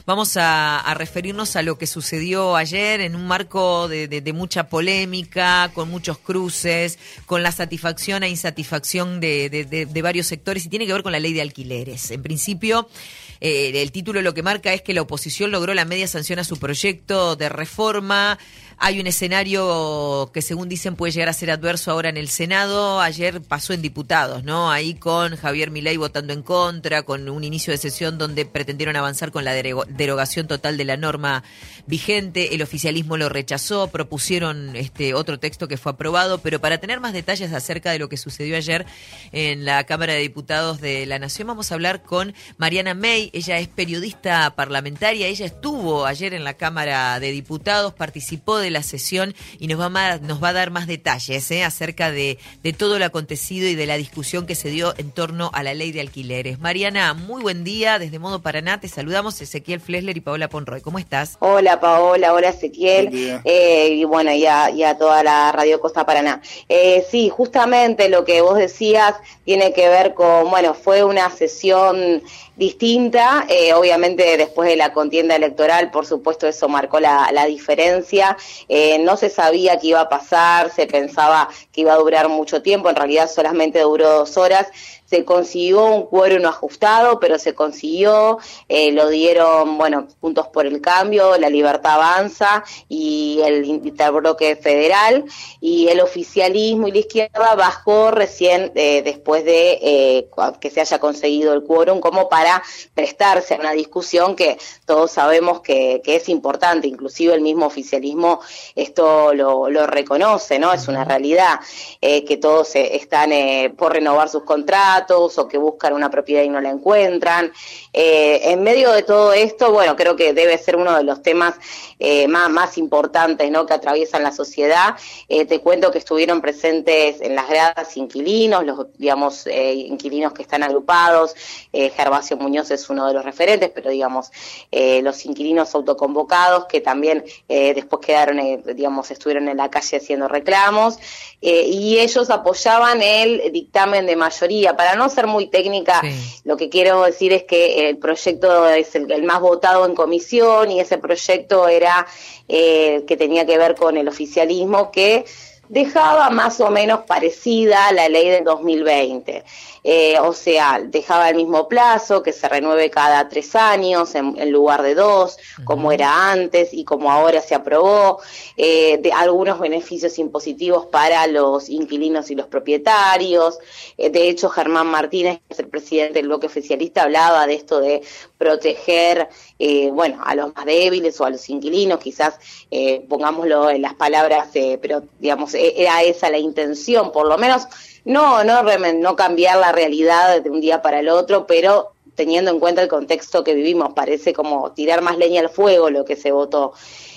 Vamos a referirnos a lo que sucedió ayer en un marco de mucha polémica, con muchos cruces, con la satisfacción e insatisfacción de varios sectores, y tiene que ver con la ley de alquileres. En principio, el título lo que marca es que la oposición logró la media sanción a su proyecto de reforma. Hay un escenario que, según dicen, puede llegar a ser adverso ahora en el Senado. Ayer pasó en diputados, ¿no? Ahí con Javier Milei votando en contra, con un inicio de sesión donde pretendieron avanzar con la derogación total de la norma vigente. El oficialismo lo rechazó, propusieron otro texto que fue aprobado. Pero para tener más detalles acerca de lo que sucedió ayer en la Cámara de Diputados de la Nación, vamos a hablar con Mariana May. Ella es periodista parlamentaria. Ella estuvo ayer en la Cámara de Diputados, participó de la sesión y nos va a dar más detalles acerca de todo lo acontecido y de la discusión que se dio en torno a la ley de alquileres. Mariana, muy buen día. Desde Modo Paraná te saludamos Ezequiel Flesler y Paola Ponroy. ¿Cómo estás? Hola Paola, hola Ezequiel, y bueno, y a toda la Radio Costa Paraná. Sí, justamente lo que vos decías tiene que ver con, bueno, fue una sesión distinta, obviamente después de la contienda electoral, por supuesto eso marcó la diferencia. No se sabía qué iba a pasar, se pensaba que iba a durar mucho tiempo, en realidad solamente duró 2 horas. Se consiguió un quórum ajustado, pero se consiguió, lo dieron, bueno, Juntos por el Cambio, La Libertad Avanza y el Interbloque Federal, y el oficialismo y la izquierda bajó recién después de que se haya conseguido el quórum, como para prestarse a una discusión que todos sabemos que es importante, inclusive el mismo oficialismo esto lo reconoce, ¿no? Es una realidad, que todos están por renovar sus contratos, o que buscan una propiedad y no la encuentran. En medio de todo esto, bueno, creo que debe ser uno de los temas más importantes, ¿no?, que atraviesan la sociedad. Te cuento que estuvieron presentes en las gradas inquilinos, los, digamos, inquilinos que están agrupados. Gervasio Muñoz es uno de los referentes, pero digamos, los inquilinos autoconvocados que también después quedaron, digamos, estuvieron en la calle haciendo reclamos, y ellos apoyaban el dictamen de mayoría. Para no ser muy técnica, sí, lo que quiero decir es que el proyecto es el más votado en comisión, y ese proyecto era que tenía que ver con el oficialismo, que dejaba más o menos parecida a la ley del 2020. O sea, dejaba el mismo plazo, que se renueve cada 3 años en lugar de 2, como era antes y como ahora se aprobó, de algunos beneficios impositivos para los inquilinos y los propietarios. De hecho, Germán Martínez, que es el presidente del bloque oficialista, hablaba de esto de proteger, bueno, a los más débiles o a los inquilinos, quizás pongámoslo en las palabras, pero digamos, era esa la intención, por lo menos. No cambiar la realidad de un día para el otro, pero teniendo en cuenta el contexto que vivimos, parece como tirar más leña al fuego lo que se votó,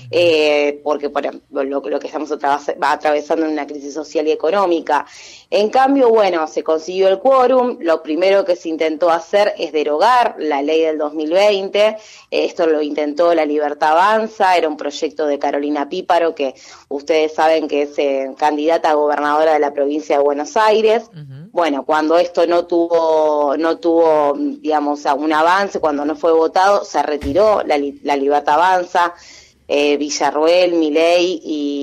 porque por ejemplo, lo que estamos atravesando en una crisis social y económica. En cambio, bueno, se consiguió el quórum. Lo primero que se intentó hacer es derogar la ley del 2020, esto lo intentó La Libertad Avanza, era un proyecto de Carolina Píparo, que ustedes saben que es candidata a gobernadora de la provincia de Buenos Aires. Bueno, cuando esto no tuvo, digamos, un avance, cuando no fue votado, se retiró La Libertad Avanza. Villarroel, Milei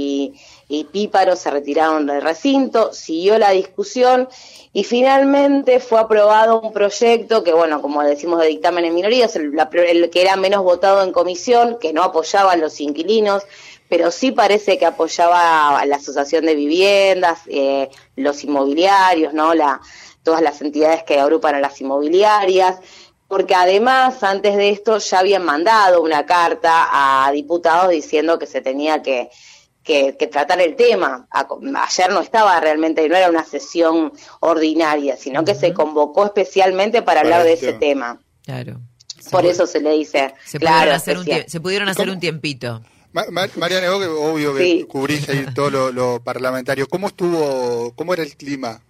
y Píparo se retiraron del recinto, siguió la discusión y finalmente fue aprobado un proyecto que, bueno, como decimos, de dictamen en minoría, es el que era menos votado en comisión, que no apoyaba a los inquilinos, pero sí parece que apoyaba a la Asociación de Viviendas, los inmobiliarios, ¿no? Todas las entidades que agrupan a las inmobiliarias, porque además antes de esto ya habían mandado una carta a diputados diciendo que se tenía que tratar el tema. Ayer no estaba realmente, no era una sesión ordinaria, sino que se convocó especialmente para hablar de ese tema. Claro. Por eso se le dice, se pudieron hacer un tiempito. Mariana, vos que obvio que sí cubrís ahí todo lo parlamentario, ¿cómo era el clima?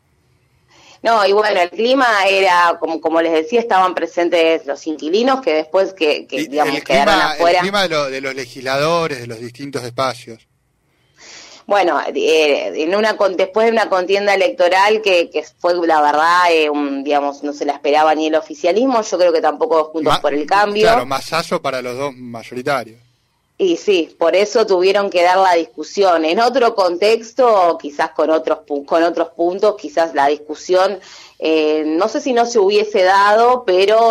No, y bueno, el clima era, como les decía, estaban presentes los inquilinos que después digamos, quedaron afuera. El clima de los legisladores, de los distintos espacios. bueno, después de una contienda electoral que fue, la verdad, digamos, no se la esperaba ni el oficialismo, yo creo que tampoco Juntos por el Cambio. Claro, masazo para los dos mayoritarios. Y sí, por eso tuvieron que dar la discusión. En otro contexto, quizás con otros puntos, quizás la discusión, no sé si no se hubiese dado, pero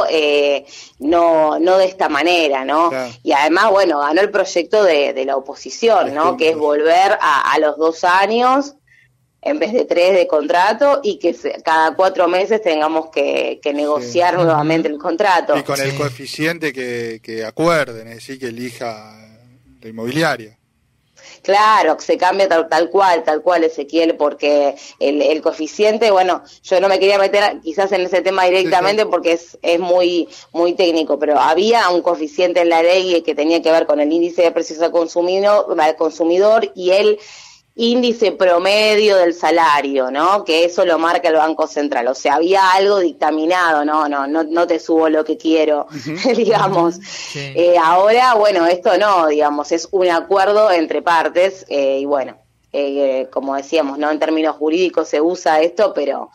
no de esta manera, ¿no? Claro. Y además, bueno, ganó el proyecto de la oposición, ¿no? Que es volver a los 2 años en vez de 3 de contrato y que cada 4 meses tengamos que negociar nuevamente el contrato. Y con el coeficiente que acuerden, es decir, que elija la inmobiliaria. Claro, se cambia tal cual, Ezequiel, porque el coeficiente, bueno, yo no me quería meter quizás en ese tema directamente porque es muy técnico, pero había un coeficiente en la ley que tenía que ver con el índice de precios al consumidor y el índice promedio del salario, ¿no? Que eso lo marca el Banco Central. O sea, había algo dictaminado, no te subo lo que quiero, digamos. Sí. Ahora, bueno, esto no, digamos, es un acuerdo entre partes y bueno, como decíamos, no en términos jurídicos se usa esto, pero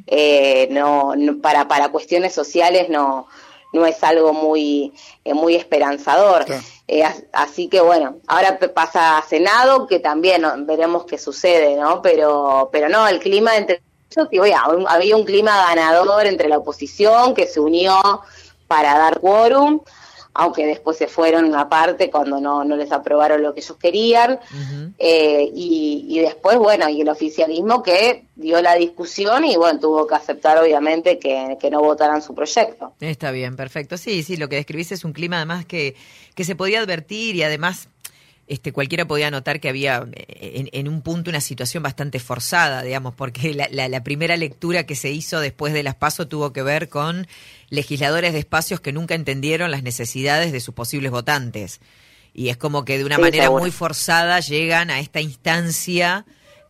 no para cuestiones sociales no es algo muy esperanzador. Claro. Así que bueno, ahora pasa a Senado, que también veremos qué sucede, ¿no? Pero no, el clima entre ellos, había un clima ganador entre la oposición que se unió para dar quórum, aunque después se fueron aparte cuando no les aprobaron lo que ellos querían, y después, bueno, y el oficialismo que dio la discusión y, bueno, tuvo que aceptar, obviamente, que no votaran su proyecto. Está bien, perfecto. Sí, lo que describís es un clima, además, que se podía advertir y, además, cualquiera podía notar que había en un punto una situación bastante forzada, digamos, porque la primera lectura que se hizo después de las PASO tuvo que ver con legisladores de espacios que nunca entendieron las necesidades de sus posibles votantes. Y es como que de una manera muy forzada llegan a esta instancia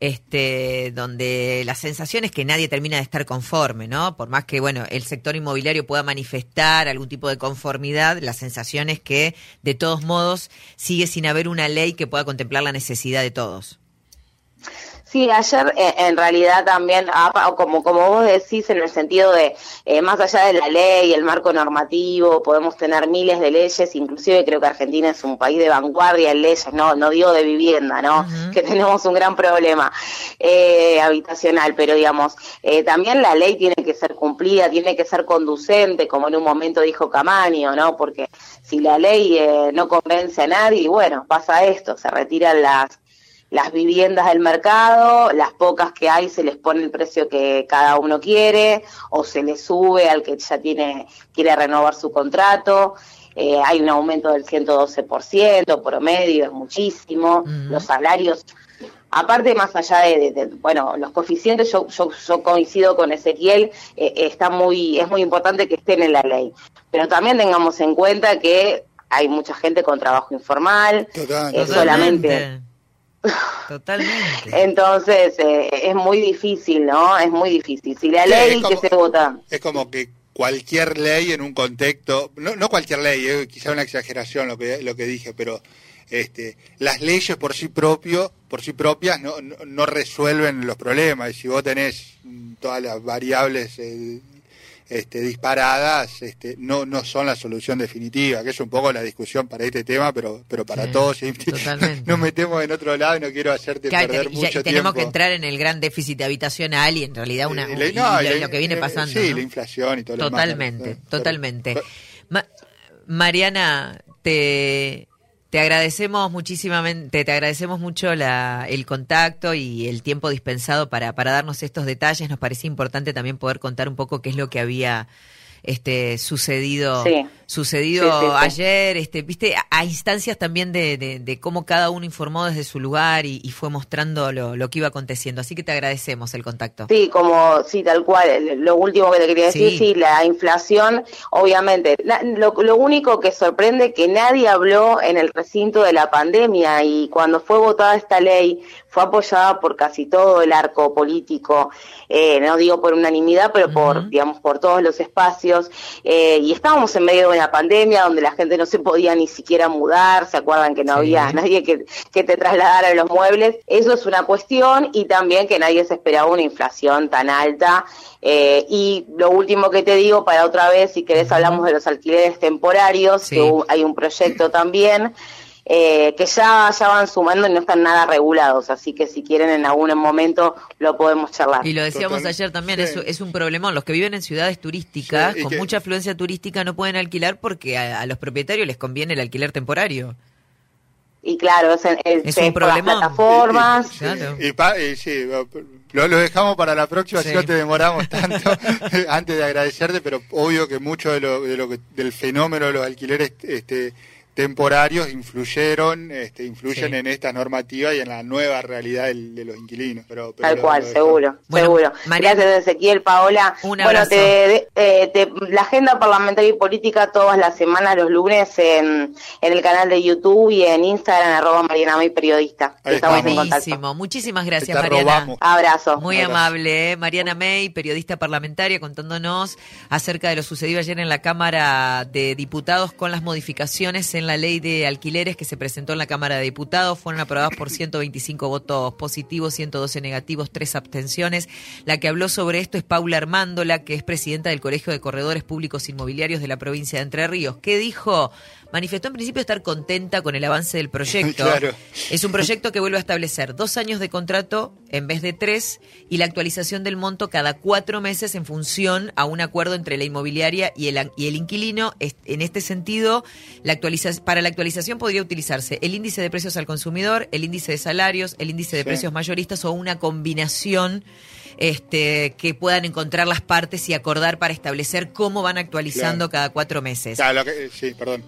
donde la sensación es que nadie termina de estar conforme, ¿no? Por más que, bueno, el sector inmobiliario pueda manifestar algún tipo de conformidad, la sensación es que, de todos modos, sigue sin haber una ley que pueda contemplar la necesidad de todos. Sí, ayer en realidad también, como vos decís, en el sentido de, más allá de la ley, el marco normativo, podemos tener miles de leyes, inclusive creo que Argentina es un país de vanguardia en leyes, no digo de vivienda, ¿no? Que tenemos un gran problema habitacional, pero digamos, también la ley tiene que ser cumplida, tiene que ser conducente, como en un momento dijo Camaño, ¿no? Porque si la ley no convence a nadie, bueno, pasa esto, se retiran las viviendas del mercado, las pocas que hay se les pone el precio que cada uno quiere, o se les sube al que ya quiere renovar su contrato, hay un aumento del 112%, promedio, es muchísimo, los salarios, aparte más allá de bueno, los coeficientes, yo coincido con Ezequiel, es muy importante que estén en la ley, pero también tengamos en cuenta que hay mucha gente con trabajo informal, solamente... Totalmente. Entonces es muy difícil, ¿no? Es muy difícil. Si la ley que se vota... Es como que cualquier ley en un contexto, no cualquier ley, quizá una exageración lo que dije, pero las leyes por sí propias no resuelven los problemas. Y si vos tenés todas las variables disparadas, no son la solución definitiva, que es un poco la discusión para este tema, pero para todos. Nos metemos en otro lado y no quiero hacerte perder mucho tiempo. Tenemos que entrar en el gran déficit habitacional y en realidad lo que viene pasando. Sí, ¿no? La inflación y todo lo demás. Totalmente. Mariana, te agradecemos muchísimamente, te agradecemos mucho el contacto y el tiempo dispensado para darnos estos detalles. Nos parecía importante también poder contar un poco qué es lo que había sucedido ayer, viste, a instancias también de cómo cada uno informó desde su lugar y fue mostrando lo que iba aconteciendo. Así que te agradecemos el contacto. Sí, tal cual. Lo último que te quería decir, sí, la inflación, obviamente. Lo único que sorprende es que nadie habló en el recinto de la pandemia y cuando fue votada esta ley fue apoyada por casi todo el arco político, no digo por unanimidad, pero por todos los espacios. precios, y estábamos en medio de una pandemia donde la gente no se podía ni siquiera mudar, ¿se acuerdan que no había nadie que te trasladara los muebles? Eso es una cuestión, y también que nadie se esperaba una inflación tan alta. Y lo último que te digo, para otra vez, si querés hablamos de los alquileres temporarios, que hay un proyecto también, que ya van sumando y no están nada regulados, así que si quieren en algún momento lo podemos charlar. Y lo decíamos ayer también, es un problemón. Los que viven en ciudades turísticas, con mucha afluencia turística, no pueden alquilar porque a los propietarios les conviene el alquiler temporario. Y claro, es un problema. Las plataformas. Claro. Lo dejamos para la próxima, si no te demoramos tanto. Antes de agradecerte, pero obvio que mucho del fenómeno de los alquileres temporarios influyen en esta normativa y en la nueva realidad de los inquilinos. Pero tal cual, seguro. Gracias, Ezequiel, Paola. Un abrazo. La agenda parlamentaria y política todas las semanas, los lunes, en el canal de YouTube y en Instagram, @MarianaMay_periodista. Estamos en contacto. Muchísimas gracias, Mariana. Abrazo. Muy amable, Mariana May, periodista parlamentaria, contándonos acerca de lo sucedido ayer en la Cámara de Diputados con las modificaciones en la ley de alquileres que se presentó en la Cámara de Diputados. Fueron aprobadas por 125 votos positivos, 112 negativos, 3 abstenciones. La que habló sobre esto es Paula Armándola, que es presidenta del Colegio de Corredores Públicos Inmobiliarios de la provincia de Entre Ríos. ¿Qué dijo? Manifestó en principio estar contenta con el avance del proyecto. Claro. Es un proyecto que vuelve a establecer 2 años de contrato en vez de 3 y la actualización del monto cada 4 meses en función a un acuerdo entre la inmobiliaria y el inquilino. En este sentido, para la actualización podría utilizarse el índice de precios al consumidor, el índice de salarios, el índice de precios mayoristas o una combinación que puedan encontrar las partes y acordar para establecer cómo van actualizando cada 4 meses. Claro, perdón.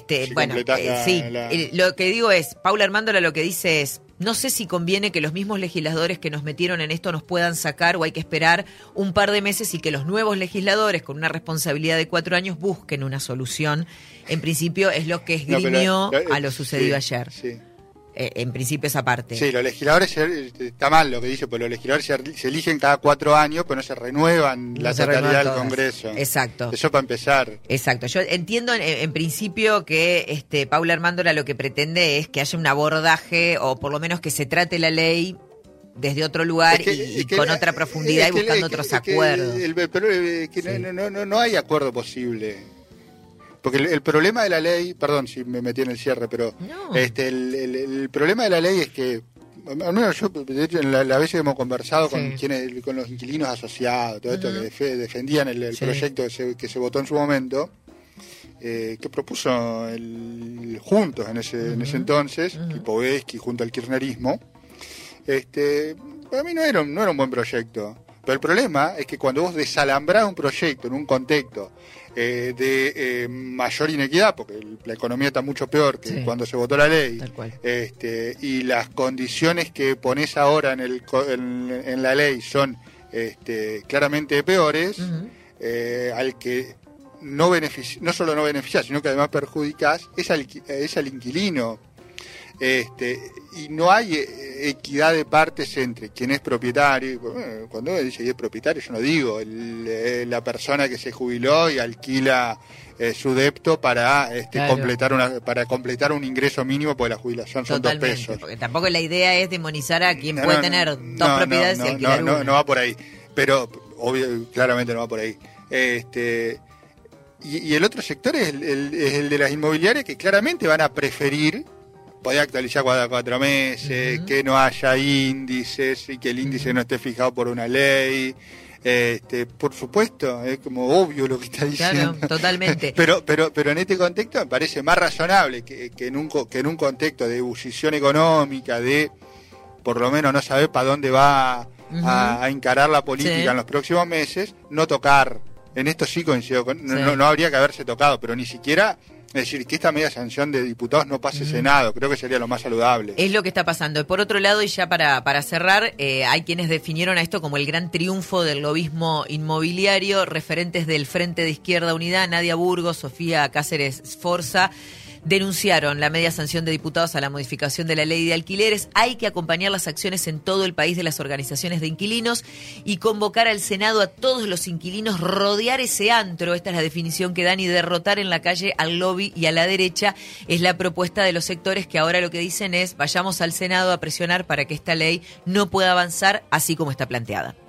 Lo que digo es, Paula Armándola lo que dice es, no sé si conviene que los mismos legisladores que nos metieron en esto nos puedan sacar o hay que esperar un par de meses y que los nuevos legisladores con una responsabilidad de 4 años busquen una solución. En principio es lo que esgrimió a lo sucedido ayer. Sí. En principio esa parte. Sí, los legisladores, está mal lo que dice, porque los legisladores se eligen cada 4 años, pero no se renuevan la totalidad del Congreso. Exacto. Eso para empezar. Exacto. Yo entiendo en principio que Paula Armándola lo que pretende es que haya un abordaje, o por lo menos que se trate la ley desde otro lugar con otra profundidad y buscando otros acuerdos. Pero no hay acuerdo posible. Porque el problema de la ley, perdón si me metí en el cierre, pero el problema de la ley es que, al menos yo, de hecho, en la veces que hemos conversado con los inquilinos asociados, todo esto que defendían el proyecto que se votó en su momento, que propuso Juntos en ese entonces, Kipovetsky junto al kirchnerismo, para mí no era un buen proyecto. Pero el problema es que cuando vos desalambrás un proyecto en un contexto de mayor inequidad, porque la economía está mucho peor que cuando se votó la ley, y las condiciones que pones ahora en la ley son claramente peores, al que no solo no beneficiás, sino que además perjudicás, es al inquilino. Y no hay equidad de partes entre quien es propietario. Cuando uno dice que es propietario, yo no digo la persona que se jubiló y alquila su depto para completar un ingreso mínimo, porque la jubilación son 2 pesos. Porque tampoco la idea es demonizar a quien puede tener 2 propiedades y alquilar una. No va por ahí, pero claramente no va por ahí. Y el otro sector es el de las inmobiliarias, que claramente van a preferir poder actualizar cada 4 meses, que no haya índices y que el índice no esté fijado por una ley. Por supuesto, es como obvio lo que está diciendo. Claro, totalmente. pero en este contexto me parece más razonable que en un contexto de ebullición económica, de por lo menos no saber para dónde va a encarar la política en los próximos meses, no tocar. En esto sí coincido, no habría que haberse tocado, pero ni siquiera. Es decir, que esta media sanción de diputados no pase Senado, creo que sería lo más saludable. Es lo que está pasando. Por otro lado, y ya para cerrar, hay quienes definieron a esto como el gran triunfo del lobismo inmobiliario, referentes del Frente de Izquierda Unidad, Nadia Burgos, Sofía Cáceres Sforza, denunciaron la media sanción de diputados a la modificación de la ley de alquileres. Hay que acompañar las acciones en todo el país de las organizaciones de inquilinos y convocar al Senado a todos los inquilinos, rodear ese antro, esta es la definición que dan, y derrotar en la calle al lobby y a la derecha. Es la propuesta de los sectores que ahora lo que dicen es: vayamos al Senado a presionar para que esta ley no pueda avanzar así como está planteada.